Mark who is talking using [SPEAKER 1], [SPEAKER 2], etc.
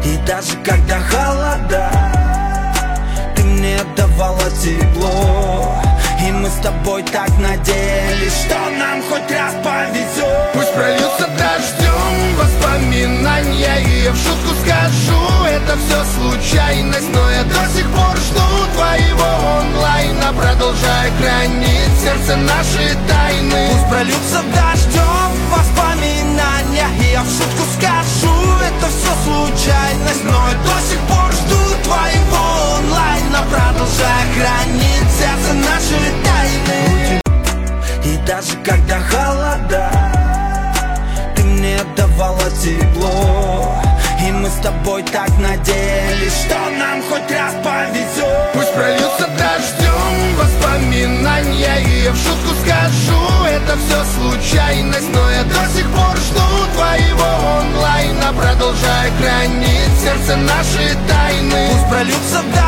[SPEAKER 1] И даже когда холода, ты мне давала тепло. И мы с тобой так надеялись, что нам хоть раз повезет.
[SPEAKER 2] Пусть прольются дождем воспоминания, и я в шутку скажу, это все случайность. Но я до сих пор жду твоего онлайна, продолжая хранить в сердце наши тайны.
[SPEAKER 1] Пусть прольются дождем воспоминания, и я в шутку скажу, это все случайность. Но я до сих пор жду твоего онлайна, продолжая хранить в сердце наши тайны. И даже когда холода, ты мне давала тепло. И мы с тобой так надеялись, что нам хоть раз повезет.
[SPEAKER 2] Пусть прольются дождем воспоминания, и я в шутку скажу, это все случайность. Но я до сих пор жду твоего онлайна, продолжая хранить в сердце наши тайны.
[SPEAKER 1] Пусть прольются